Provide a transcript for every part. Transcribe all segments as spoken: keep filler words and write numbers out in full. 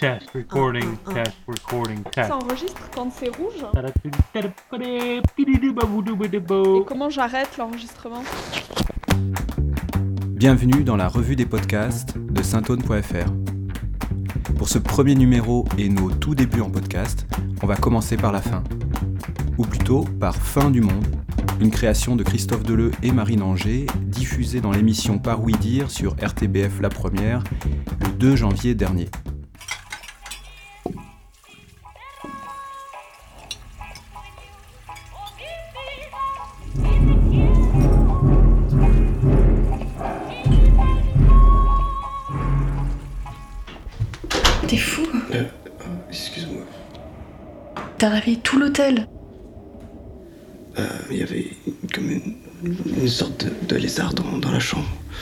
test, recording, un, un. test, recording, test. Ça enregistre quand c'est rouge? Et comment j'arrête l'enregistrement? Bienvenue dans la revue des podcasts de saint-aune point f r. Pour ce premier numéro et nos tout débuts en podcast, on va commencer par la fin. Ou plutôt par Fin du monde, une création de Christophe Deleu et Marine Anger, diffusée dans l'émission Par Oui Dire sur R T B F La Première, le deux janvier dernier. T'es fou? Euh, excuse-moi. T'as réveillé tout l'hôtel? Il euh, y avait comme une, une sorte de, de lézard dans, dans la chambre.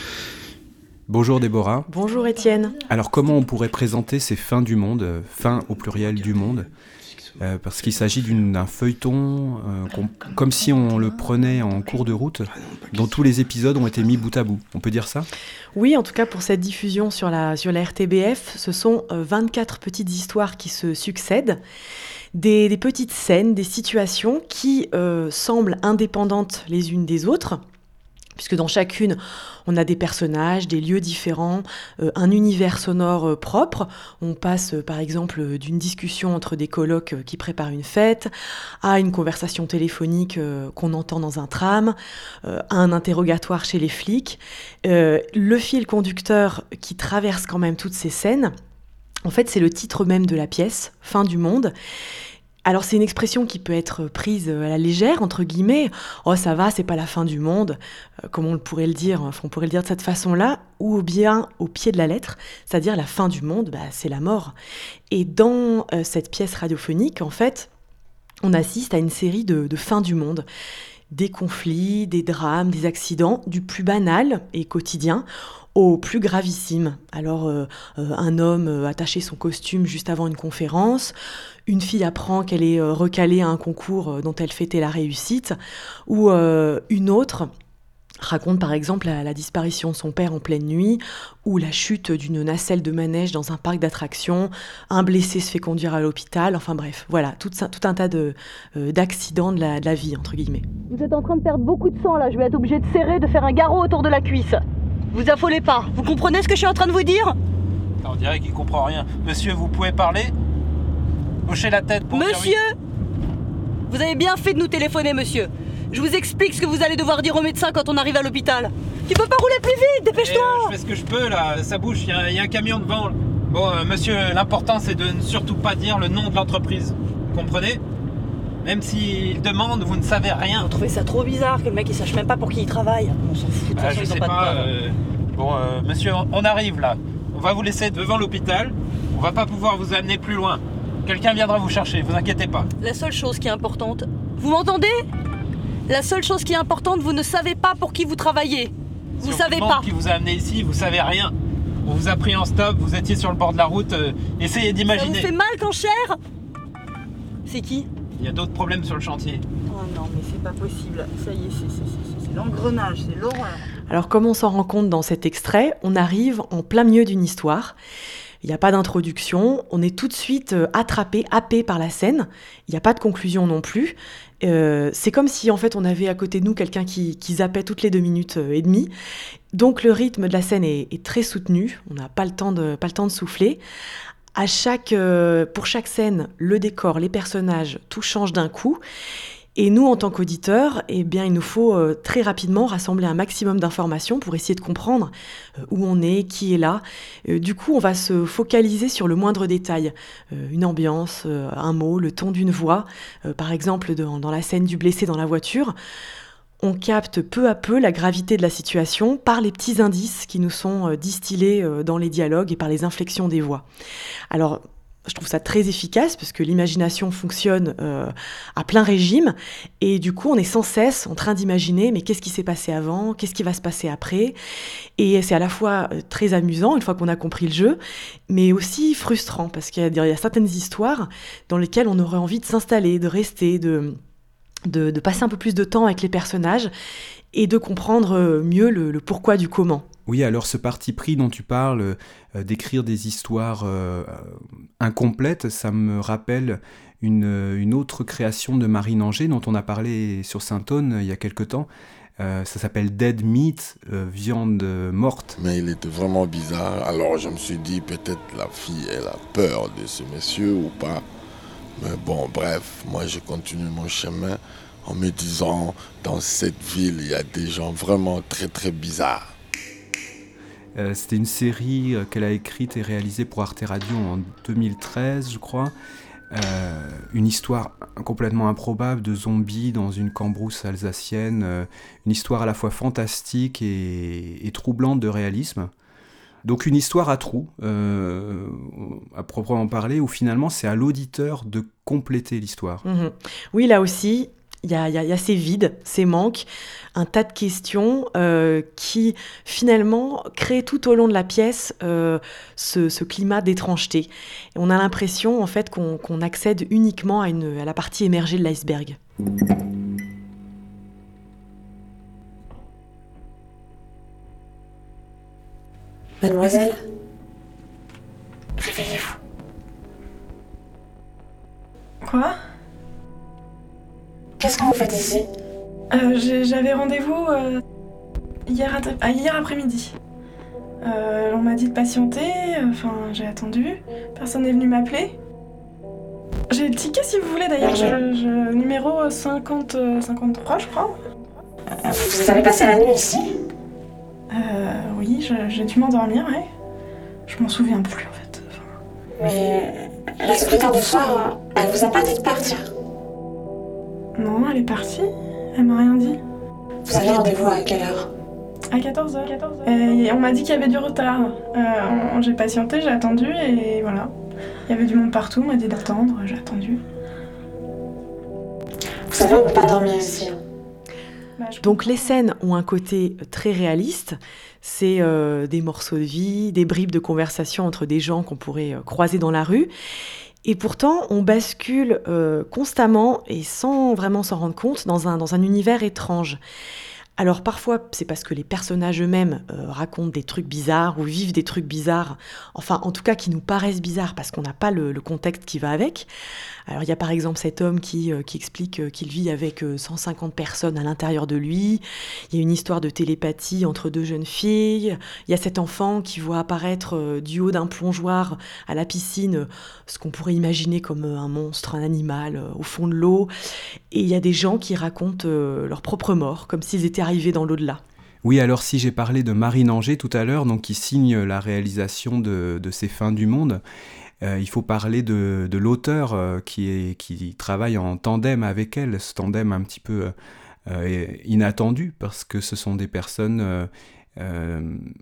Bonjour Déborah. Bonjour Étienne. Alors comment on pourrait présenter ces fins du monde, fin au pluriel du monde, euh, parce qu'il s'agit d'une, d'un feuilleton, euh, comme si on le prenait en cours de route, dont tous les épisodes ont été mis bout à bout. On peut dire ça ? Oui, en tout cas pour cette diffusion sur la, sur la R T B F, ce sont euh, vingt-quatre petites histoires qui se succèdent. Des, des petites scènes, des situations qui euh, semblent indépendantes les unes des autres, puisque dans chacune, on a des personnages, des lieux différents, euh, un univers sonore euh, propre. On passe, euh, par exemple, d'une discussion entre des colocs euh, qui préparent une fête, à une conversation téléphonique euh, qu'on entend dans un tram, euh, à un interrogatoire chez les flics. Euh, le fil conducteur qui traverse quand même toutes ces scènes, en fait, c'est le titre même de la pièce, « Fin du monde ». Alors, c'est une expression qui peut être prise à la légère, entre guillemets. « Oh, ça va, c'est pas la fin du monde euh, », comme on pourrait le dire, enfin, on pourrait le dire de cette façon-là, ou bien au pied de la lettre, c'est-à-dire la fin du monde, bah, c'est la mort. Et dans euh, cette pièce radiophonique, en fait, on assiste à une série de, de fins du monde. Des conflits, des drames, des accidents, du plus banal et quotidien au plus gravissime. Alors, euh, euh, un homme euh, attaché son costume juste avant une conférence, une fille apprend qu'elle est euh, recalée à un concours euh, dont elle fêtait la réussite, ou euh, une autre raconte par exemple la, la disparition de son père en pleine nuit, ou la chute d'une nacelle de manège dans un parc d'attractions, un blessé se fait conduire à l'hôpital, enfin bref, voilà, tout, tout un tas de, euh, d'accidents de la, de la vie, entre guillemets. Vous êtes en train de perdre beaucoup de sang là, je vais être obligée de serrer, de faire un garrot autour de la cuisse. Vous affolez pas, vous comprenez ce que je suis en train de vous dire? On dirait qu'il comprend rien. Monsieur, vous pouvez parler? Hochez la tête pour Monsieur dire oui. Vous avez bien fait de nous téléphoner, monsieur. Je vous explique ce que vous allez devoir dire au médecin quand on arrive à l'hôpital. Tu peux pas rouler plus vite, dépêche-toi. Eh, euh, Je fais ce que je peux là, ça bouge, il y, y a un camion devant. Là. Bon, euh, monsieur, l'important c'est de ne surtout pas dire le nom de l'entreprise. Vous comprenez? Même s'il demande, vous ne savez rien. Vous trouvez ça trop bizarre que le mec il sache même pas pour qui il travaille? On s'en fout, de toute Ah, façon, je ils ont sais pas, pas. de preuves. euh, Bon, euh, monsieur, on, on arrive là. On va vous laisser devant l'hôpital. On va pas pouvoir vous amener plus loin. Quelqu'un viendra vous chercher, vous inquiétez pas. La seule chose qui est importante, vous m'entendez? La seule chose qui est importante, vous ne savez pas pour qui vous travaillez. Vous Si on savez vous pas. demande qui vous a amené ici, vous savez rien. On vous a pris en stop, vous étiez sur le bord de la route. euh, essayez Ça vous d'imaginer. fait mal quand cher? C'est qui? Il y a d'autres problèmes sur le chantier. Oh non, mais c'est pas possible. Ça y est, c'est, c'est, c'est, c'est l'engrenage, c'est l'horreur. Alors comme on s'en rend compte dans cet extrait, on arrive en plein milieu d'une histoire. Il n'y a pas d'introduction, on est tout de suite attrapé, happé par la scène. Il n'y a pas de conclusion non plus. Euh, c'est comme si en fait on avait à côté de nous quelqu'un qui, qui zappait toutes les deux minutes et demie. Donc le rythme de la scène est, est très soutenu, on n'a pas le temps de, pas le temps de souffler. À chaque, euh, pour chaque scène, le décor, les personnages, tout change d'un coup. Et nous, en tant qu'auditeurs, eh bien, il nous faut euh, très rapidement rassembler un maximum d'informations pour essayer de comprendre euh, où on est, qui est là. Euh, du coup, on va se focaliser sur le moindre détail. Euh, une ambiance, euh, un mot, le ton d'une voix. Euh, par exemple, dans, dans la scène du blessé dans la voiture, on capte peu à peu la gravité de la situation par les petits indices qui nous sont euh, distillés euh, dans les dialogues et par les inflexions des voix. Alors, je trouve ça très efficace parce que l'imagination fonctionne euh, à plein régime et du coup on est sans cesse en train d'imaginer mais qu'est-ce qui s'est passé avant, qu'est-ce qui va se passer après, et c'est à la fois euh, très amusant une fois qu'on a compris le jeu mais aussi frustrant parce qu'il y a, il y a certaines histoires dans lesquelles on aurait envie de s'installer, de rester, de, de, de passer un peu plus de temps avec les personnages et de comprendre mieux le, le pourquoi du comment. Oui, alors ce parti pris dont tu parles, euh, d'écrire des histoires euh, incomplètes, ça me rappelle une, une autre création de Marie Nanger dont on a parlé sur Saint-Aune euh, il y a quelque temps. Euh, ça s'appelle Dead Meat, euh, viande morte. Mais il était vraiment bizarre, alors je me suis dit peut-être la fille elle a peur de ce monsieur ou pas. Mais bon, bref, moi j'ai continué mon chemin en me disant dans cette ville il y a des gens vraiment très très bizarres. Euh, c'était une série euh, qu'elle a écrite et réalisée pour Arte Radio en deux mille treize, je crois. Euh, une histoire complètement improbable de zombies dans une cambrousse alsacienne. Euh, une histoire à la fois fantastique et, et troublante de réalisme. Donc une histoire à trous, euh, à proprement parler, où finalement c'est à l'auditeur de compléter l'histoire. Mmh. Oui, là aussi, il y a, y a, y a ces vides, ces manques, un tas de questions euh, qui finalement créent tout au long de la pièce euh, ce, ce climat d'étrangeté. Et on a l'impression en fait qu'on, qu'on accède uniquement à, une, à la partie émergée de l'iceberg. Mademoiselle, réveillez-vous. Quoi ? Qu'est-ce que vous faites ici ? euh, j'ai, J'avais rendez-vous euh, hier, à, hier après-midi. Euh, on m'a dit de patienter, enfin euh, j'ai attendu, personne n'est venu m'appeler. J'ai le ticket si vous voulez d'ailleurs, je, je, numéro cinquante, cinquante-trois je crois. Euh, vous avez passé la nuit ici ? Euh, oui, je, j'ai dû m'endormir, ouais. Je m'en souviens plus en fait. Enfin... Mais la secrétaire du soir, elle vous a pas dit de partir ? Non, elle est partie, elle m'a rien dit. Vous avez rendez-vous à quelle heure ? À quatorze heures. Et on m'a dit qu'il y avait du retard. Euh, j'ai patienté, j'ai attendu et voilà. Il y avait du monde partout, on m'a dit d'attendre, j'ai attendu. Vous savez, on ne peut pas dormir ici. Donc les scènes ont un côté très réaliste, c'est euh, des morceaux de vie, des bribes de conversation entre des gens qu'on pourrait euh, croiser dans la rue. Et pourtant, on bascule euh, constamment et sans vraiment s'en rendre compte dans un, dans un univers étrange. Alors parfois, c'est parce que les personnages eux-mêmes euh, racontent des trucs bizarres ou vivent des trucs bizarres, enfin en tout cas qui nous paraissent bizarres parce qu'on n'a pas le, le contexte qui va avec. Alors il y a par exemple cet homme qui, euh, qui explique euh, qu'il vit avec euh, cent cinquante personnes à l'intérieur de lui. Il y a une histoire de télépathie entre deux jeunes filles. Il y a cet enfant qui voit apparaître euh, du haut d'un plongeoir à la piscine euh, ce qu'on pourrait imaginer comme euh, un monstre, un animal euh, au fond de l'eau. Et il y a des gens qui racontent euh, leur propre mort, comme s'ils étaient arrivés dans l'au-delà. Oui, alors si j'ai parlé de Marie Nanger tout à l'heure, donc qui signe la réalisation de, de ces Fins du monde, euh, il faut parler de, de l'auteur euh, qui, est, qui travaille en tandem avec elle, ce tandem un petit peu euh, inattendu, parce que ce sont des personnes euh, euh,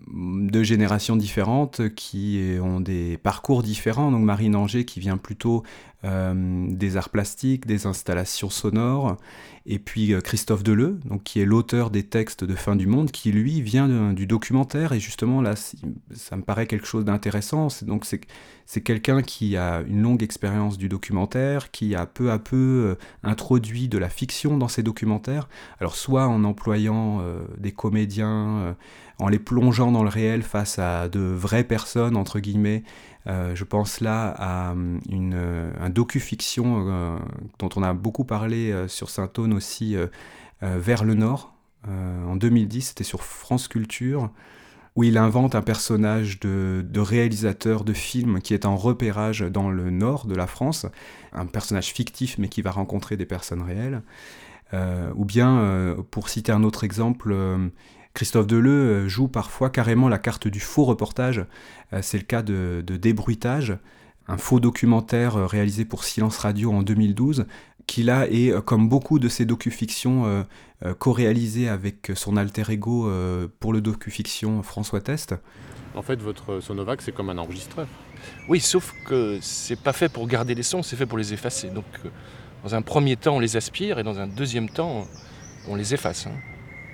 de générations différentes qui ont des parcours différents. Donc Marie Nanger qui vient plutôt euh, des arts plastiques, des installations sonores, et puis Christophe Deleu, donc, qui est l'auteur des textes de Fin du monde, qui lui vient de, du documentaire, et justement là, ça me paraît quelque chose d'intéressant. C'est, donc c'est, c'est quelqu'un qui a une longue expérience du documentaire, qui a peu à peu euh, introduit de la fiction dans ses documentaires, alors soit en employant euh, des comédiens, euh, en les plongeant dans le réel face à de vraies personnes, entre guillemets. Euh, je pense là à une, un docu-fiction euh, dont on a beaucoup parlé euh, sur Saint-Aune aussi, euh, euh, Vers le Nord, euh, en deux mille dix, c'était sur France Culture, où il invente un personnage de, de réalisateur de film qui est en repérage dans le nord de la France, un personnage fictif mais qui va rencontrer des personnes réelles. Euh, ou bien, euh, pour citer un autre exemple, euh, Christophe Deleu joue parfois carrément la carte du faux reportage. C'est le cas de, de Débruitage, un faux documentaire réalisé pour Silence Radio en deux mille douze, qui là est, comme beaucoup de ces docu-fictions, euh, euh, co-réalisé avec son alter ego euh, pour le docu-fiction François Test. En fait, votre Sonovac, c'est comme un enregistreur. Oui, sauf que c'est pas fait pour garder les sons, c'est fait pour les effacer. Donc, euh, dans un premier temps, on les aspire, et dans un deuxième temps, on les efface. Hein.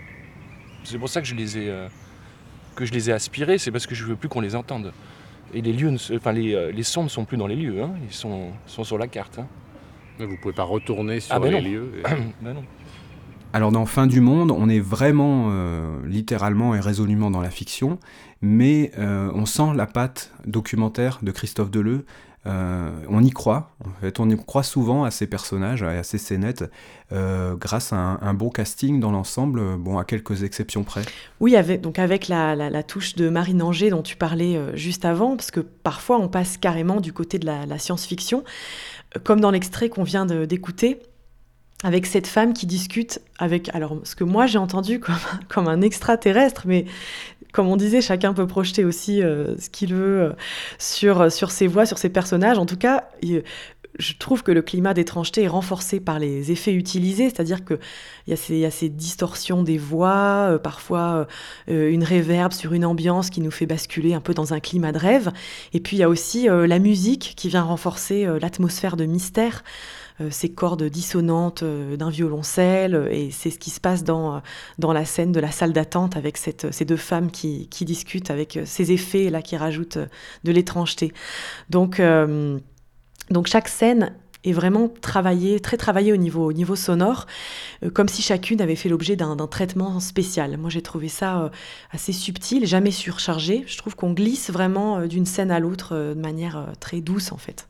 C'est pour ça que je les ai, euh, que je les ai aspirés, c'est parce que je veux plus qu'on les entende. Et les lieux, ne, enfin les, euh, les sons ne sont plus dans les lieux, hein, ils sont, sont sur la carte. Hein. Mais vous pouvez pas retourner sur ah ben les non. lieux. Et... ben non. Alors dans Fin du monde, on est vraiment euh, littéralement et résolument dans la fiction, mais euh, on sent la patte documentaire de Christophe Deleu. Euh, on y croit, en fait, on y croit souvent à ces personnages, à ces scénettes, euh, grâce à un, un bon casting dans l'ensemble, bon, à quelques exceptions près. Oui, avec, donc avec la, la, la touche de Marine Anger dont tu parlais euh, juste avant, parce que parfois on passe carrément du côté de la, la science-fiction, euh, comme dans l'extrait qu'on vient de, d'écouter, avec cette femme qui discute avec, alors ce que moi j'ai entendu comme, comme un extraterrestre, mais comme on disait, chacun peut projeter aussi euh, ce qu'il veut euh, sur, sur ses voix, sur ses personnages. En tout cas, il, je trouve que le climat d'étrangeté est renforcé par les effets utilisés, c'est-à-dire qu'il y, y a ces distorsions des voix, euh, parfois euh, une réverb sur une ambiance qui nous fait basculer un peu dans un climat de rêve. Et puis il y a aussi euh, la musique qui vient renforcer euh, l'atmosphère de mystère, euh, ces cordes dissonantes euh, d'un violoncelle, et c'est ce qui se passe dans, euh, dans la scène de la salle d'attente avec cette, ces deux femmes qui, qui discutent avec euh, ces effets là qui rajoutent euh, de l'étrangeté. Donc... Euh, Donc chaque scène est vraiment travaillée, très travaillée au niveau, au niveau sonore, euh, comme si chacune avait fait l'objet d'un, d'un traitement spécial. Moi j'ai trouvé ça euh, assez subtil, jamais surchargé. Je trouve qu'on glisse vraiment euh, d'une scène à l'autre euh, de manière euh, très douce en fait.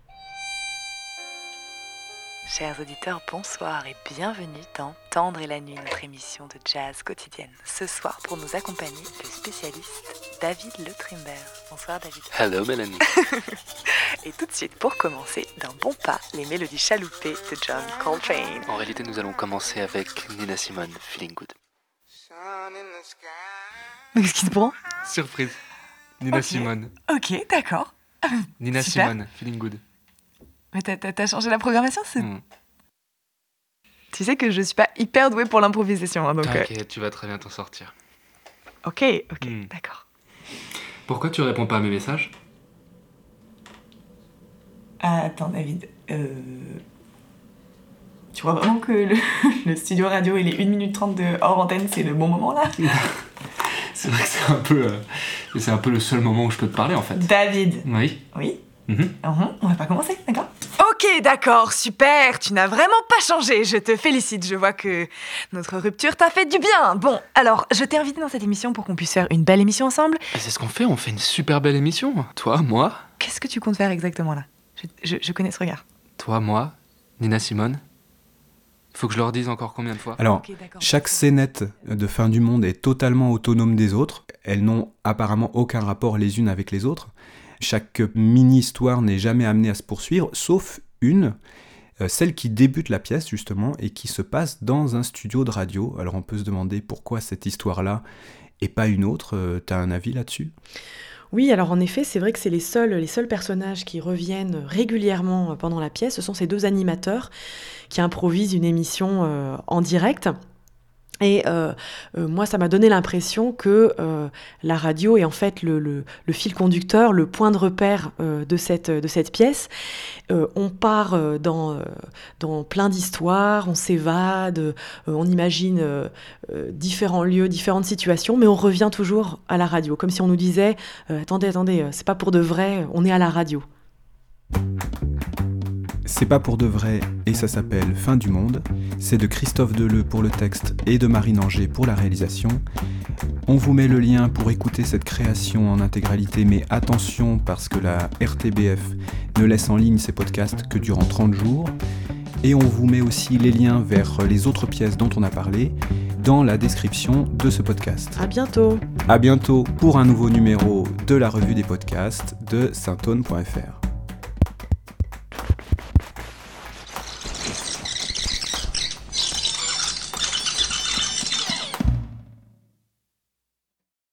Chers auditeurs, bonsoir et bienvenue dans Tendre et la nuit, notre émission de jazz quotidienne. Ce soir, pour nous accompagner, le spécialiste David Le Trimber. Bonsoir David. Hello Mélanie. Et tout de suite, pour commencer, d'un bon pas, les mélodies chaloupées de John Coltrane. En réalité, nous allons commencer avec Nina Simone, Feeling Good. Qu'est-ce qui se prend ? Surprise. Nina okay. Simone. Ok, d'accord. Nina Super. Simone, Feeling Good. Mais t'as, t'as, t'as changé la programmation, c'est... Mm. Tu sais que je suis pas hyper douée pour l'improvisation, hein, donc... T'inquiète, euh... tu vas très bien t'en sortir. Ok, ok, mm. d'accord. Pourquoi tu réponds pas à mes messages ? Ah, attends, David. Euh... Tu crois vraiment que le, le studio radio et les une minute trente de hors antenne, c'est le bon moment, là ? C'est vrai que c'est un peu... Euh, c'est un peu le seul moment où je peux te parler, en fait. David. Oui. Oui. Mm-hmm. Uh-huh. On va pas commencer, d'accord ? Ok, d'accord, super, tu n'as vraiment pas changé, je te félicite, je vois que notre rupture t'a fait du bien. Bon, alors, je t'ai invité dans cette émission pour qu'on puisse faire une belle émission ensemble. Et c'est ce qu'on fait, on fait une super belle émission. Toi, moi. Qu'est-ce que tu comptes faire exactement là ? je, je, je connais ce regard. Toi, moi, Nina Simone. Faut que je leur dise encore combien de fois ? Alors, okay, chaque scénette de Fin du monde est totalement autonome des autres. Elles n'ont apparemment aucun rapport les unes avec les autres. Chaque mini-histoire n'est jamais amenée à se poursuivre, sauf une, euh, celle qui débute la pièce justement et qui se passe dans un studio de radio. Alors on peut se demander pourquoi cette histoire-là et pas une autre. Euh, t'as un avis là-dessus ? Oui, alors en effet, c'est vrai que c'est les seuls, les seuls personnages qui reviennent régulièrement pendant la pièce. Ce sont ces deux animateurs qui improvisent une émission euh, en direct. Et euh, euh, moi, ça m'a donné l'impression que euh, la radio est en fait le, le, le fil conducteur, le point de repère euh, de, cette, de cette pièce. Euh, on part euh, dans, euh, dans plein d'histoires, on s'évade, euh, on imagine euh, euh, différents lieux, différentes situations, mais on revient toujours à la radio, comme si on nous disait euh, « Attendez, attendez, c'est pas pour de vrai, on est à la radio ». C'est pas pour de vrai et ça s'appelle Fin du monde. C'est de Christophe Deleu pour le texte et de Marine Anger pour la réalisation. On vous met le lien pour écouter cette création en intégralité, mais attention parce que la R T B F ne laisse en ligne ses podcasts que durant trente jours. Et on vous met aussi les liens vers les autres pièces dont on a parlé dans la description de ce podcast. À bientôt. À bientôt pour un nouveau numéro de la revue des podcasts de saint aune point f r.